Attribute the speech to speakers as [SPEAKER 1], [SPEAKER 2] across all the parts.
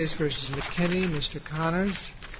[SPEAKER 1] versus McKinney. Mr. Connors.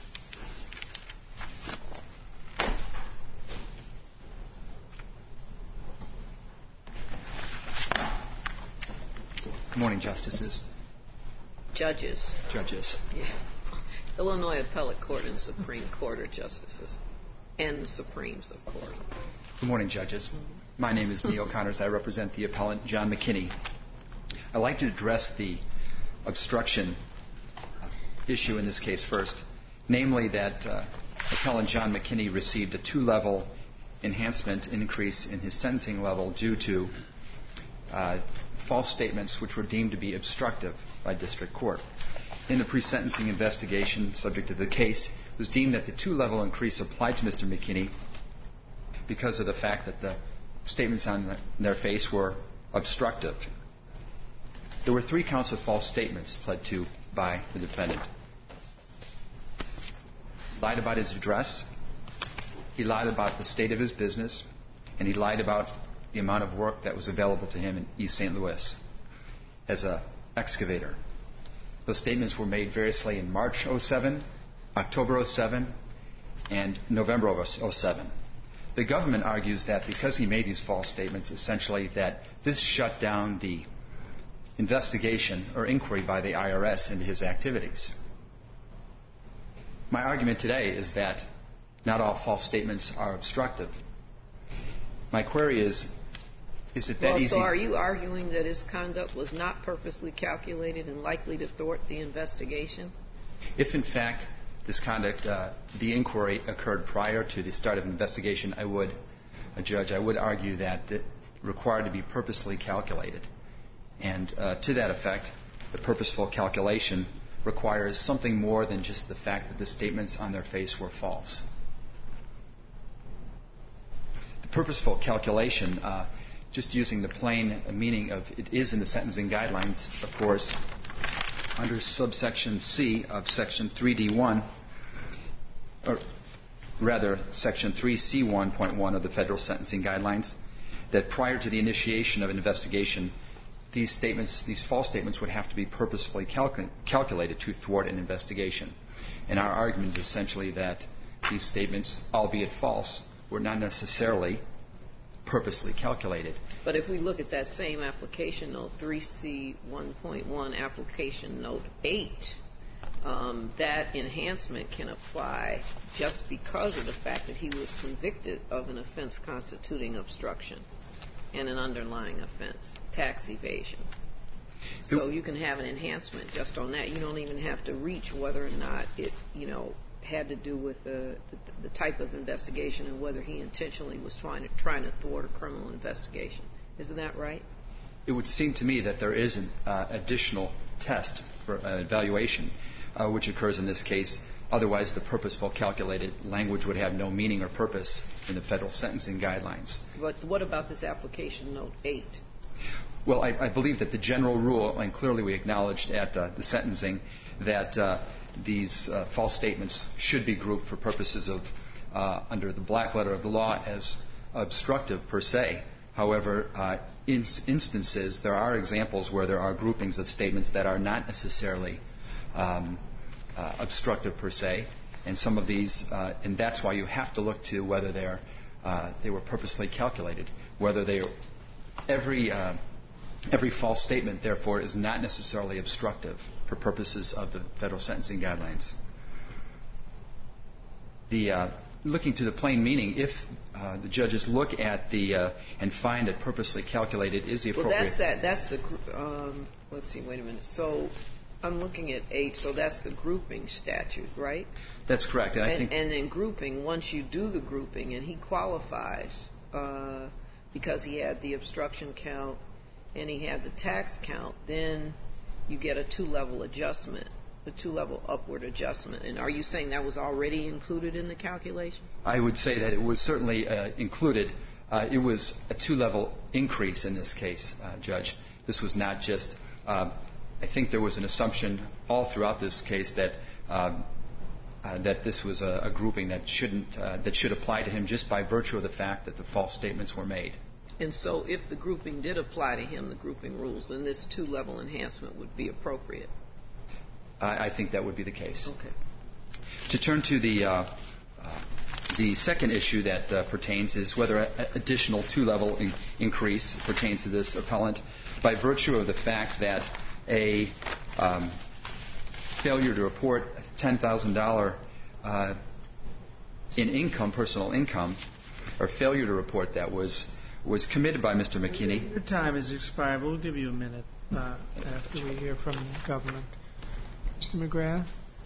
[SPEAKER 2] Good morning, Justices.
[SPEAKER 3] Judges.
[SPEAKER 2] Yeah.
[SPEAKER 3] Illinois Appellate Court and Supreme Court are justices. And the Supremes, of course.
[SPEAKER 2] Good morning, Judges. My name is Neil Connors. I represent the appellant, John McKinney. I'd like to address the obstruction issue in this case first, namely that appellant John McKinney received a 2-level enhancement increase in his sentencing level due to false statements which were deemed to be obstructive by district court. In the pre-sentencing investigation subject to the case, it was deemed that the 2-level increase applied to Mr. McKinney because of the fact that the statements on their face were obstructive. There were 3 counts of false statements pled to by the defendant. He lied about his address, he lied about the state of his business, and he lied about the amount of work that was available to him in East St. Louis as an excavator. Those statements were made variously in March 07, October 07, and November of 07. The government argues that because he made these false statements, essentially that this shut down the investigation or inquiry by the IRS into his activities. My argument today is that not all false statements are obstructive. My query is it that easy?
[SPEAKER 3] So are you arguing that his conduct was not purposely calculated and likely to thwart the investigation?
[SPEAKER 2] If, in fact, this conduct, the inquiry occurred prior to the start of investigation, I would argue that it required to be purposely calculated. And to that effect, the purposeful calculation requires something more than just the fact that the statements on their face were false. The purposeful calculation, just using the plain meaning of it is in the sentencing guidelines, of course, under subsection C of section 3D1, or rather section 3C1.1 of the federal sentencing guidelines, that prior to the initiation of an investigation, these false statements would have to be purposefully calculated to thwart an investigation. And our argument is essentially that these statements, albeit false, were not necessarily purposely calculated.
[SPEAKER 3] But if we look at that same application note, 3C1.1 application note 8, that enhancement can apply just because of the fact that he was convicted of an offense constituting obstruction and an underlying offense, tax evasion. So you can have an enhancement just on that. You don't even have to reach whether or not it, had to do with the type of investigation and whether he intentionally was trying to thwart a criminal investigation. Isn't that right?
[SPEAKER 2] It would seem to me that there is an additional test for evaluation, which occurs in this case. Otherwise, the purposeful calculated language would have no meaning or purpose in the federal sentencing guidelines.
[SPEAKER 3] But what about this application note 8?
[SPEAKER 2] Well, I believe that the general rule, and clearly we acknowledged at the sentencing, that these false statements should be grouped for purposes of, under the black letter of the law, as obstructive per se. However, in instances, there are examples where there are groupings of statements that are not necessarily obstructive per se, and some of these, and that's why you have to look to whether they were purposely calculated, whether every false statement, therefore, is not necessarily obstructive for purposes of the federal sentencing guidelines. Looking to the plain meaning, if the judges look at and find that purposely calculated is the appropriate.
[SPEAKER 3] Well, that's the. Let's see. Wait a minute. So I'm looking at 8. So that's the grouping statute, right?
[SPEAKER 2] That's correct.
[SPEAKER 3] And then grouping. Once you do the grouping, and he qualifies because he had the obstruction count and he had the tax count, then you get a 2-level adjustment, a 2-level upward adjustment. And are you saying that was already included in the calculation? I
[SPEAKER 2] would say that it was certainly included. It was a 2-level increase in this case, Judge. This was not just, I think there was an assumption all throughout this case that this was a grouping that should apply to him just by virtue of the fact that the false statements were made.
[SPEAKER 3] And so if the grouping did apply to him, the grouping rules, then this 2-level enhancement would be appropriate.
[SPEAKER 2] I think that would be the case.
[SPEAKER 3] Okay.
[SPEAKER 2] To turn to the second issue that pertains is whether an additional two-level increase pertains to this appellant by virtue of the fact that a failure to report $10,000 in income, personal income, or failure to report that was committed by Mr. McKinney.
[SPEAKER 1] Your time has expired. We'll give you a minute after we hear from the government. Mr. McGrath?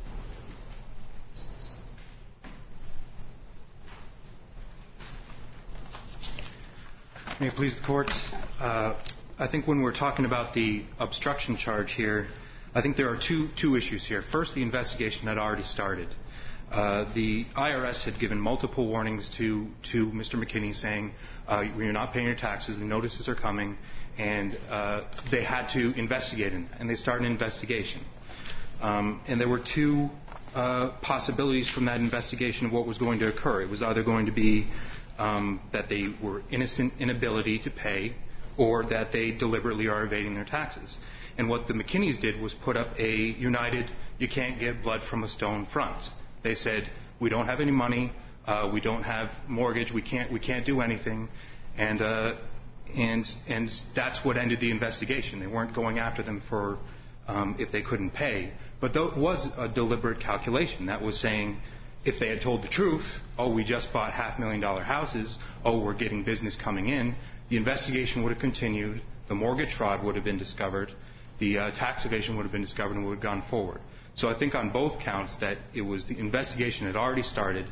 [SPEAKER 4] May it please the Court? I think when we're talking about the obstruction charge here, I think there are two issues here. First, the investigation had already started. The IRS had given multiple warnings to Mr. McKinney saying, you're not paying your taxes, the notices are coming, and they had to investigate it, and they started an investigation. And there were two possibilities from that investigation of what was going to occur. It was either going to be that they were innocent inability to pay, or that they deliberately are evading their taxes. And what the McKinneys did was put up a united, you can't get blood from a stone front. They said, we don't have any money, we don't have mortgage, we can't do anything, and that's what ended the investigation. They weren't going after them for if they couldn't pay, but that was a deliberate calculation. That was saying, if they had told the truth, we just bought $500,000 houses, we're getting business coming in, the investigation would have continued, the mortgage fraud would have been discovered, the tax evasion would have been discovered, and would have gone forward. So I think on both counts that it was the investigation had already started,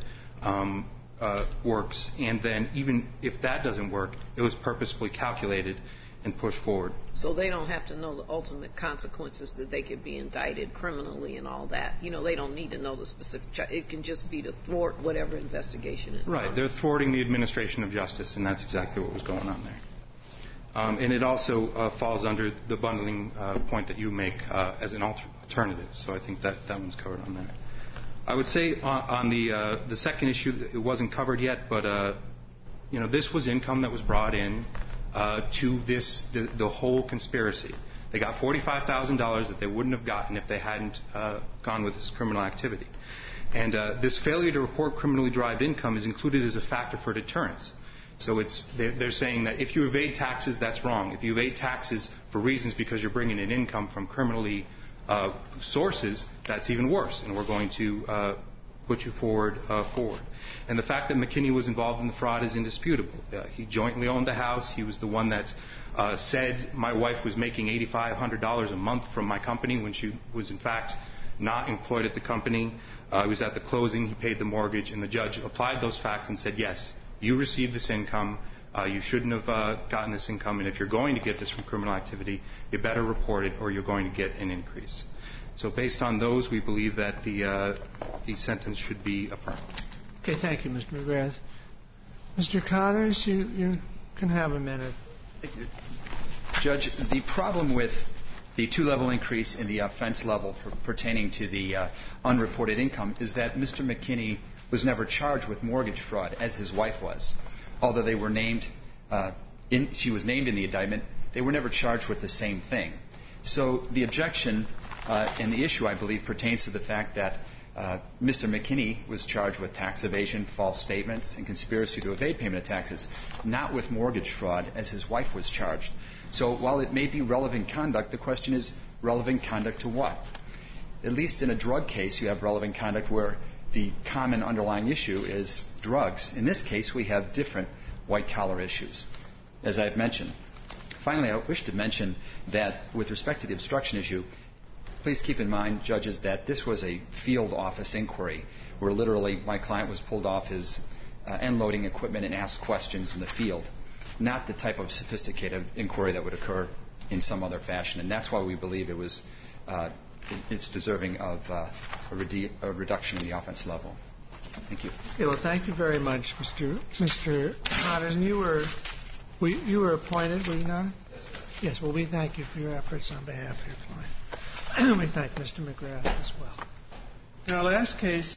[SPEAKER 4] works, and then even if that doesn't work, it was purposefully calculated and pushed forward.
[SPEAKER 3] So they don't have to know the ultimate consequences, that they could be indicted criminally and all that. They don't need to know the specific. It can just be to thwart whatever investigation is
[SPEAKER 4] right.
[SPEAKER 3] done.
[SPEAKER 4] They're thwarting the administration of justice, and that's exactly what was going on there. And it also falls under the bundling point that you make as an alternative. So I think that one's covered on that. I would say on the second issue, it wasn't covered yet, but this was income that was brought in to the whole conspiracy. They got $45,000 that they wouldn't have gotten if they hadn't gone with this criminal activity. And this failure to report criminally derived income is included as a factor for deterrence. So they're saying that if you evade taxes, that's wrong. If you evade taxes for reasons because you're bringing in income from criminally sources, that's even worse, and we're going to put you forward. And the fact that McKinney was involved in the fraud is indisputable. He jointly owned the house. He was the one that said my wife was making $8,500 a month from my company when she was in fact not employed at the company. He was at the closing. He paid the mortgage, and the judge applied those facts and said, yes, you received this income. You shouldn't have gotten this income, and if you're going to get this from criminal activity, you better report it or you're going to get an increase. So based on those, we believe that the sentence should be affirmed.
[SPEAKER 1] Okay, thank you, Mr. McGrath. Mr. Connors, you can have a minute.
[SPEAKER 2] Thank you. Judge, the problem with the two-level increase in the offense level pertaining to the unreported income is that Mr. McKinney was never charged with mortgage fraud, as his wife was. Although they were named, she was named in the indictment, they were never charged with the same thing. So the objection and the issue, I believe, pertains to the fact that Mr. McKinney was charged with tax evasion, false statements, and conspiracy to evade payment of taxes, not with mortgage fraud, as his wife was charged. So while it may be relevant conduct, the question is relevant conduct to what? At least in a drug case, you have relevant conduct where the common underlying issue is drugs. In this case, we have different white-collar issues, as I've mentioned. Finally, I wish to mention that with respect to the obstruction issue, please keep in mind, judges, that this was a field office inquiry where literally my client was pulled off his end-loading equipment and asked questions in the field, not the type of sophisticated inquiry that would occur in some other fashion. And that's why we believe it was it's deserving of a reduction in the offense level. Thank you.
[SPEAKER 1] Okay, well, thank you very much, Mr. Connors. And you were appointed, were you not? Yes, well, we thank you for your efforts on behalf of your client. We thank Mr. McGrath as well. In our last case,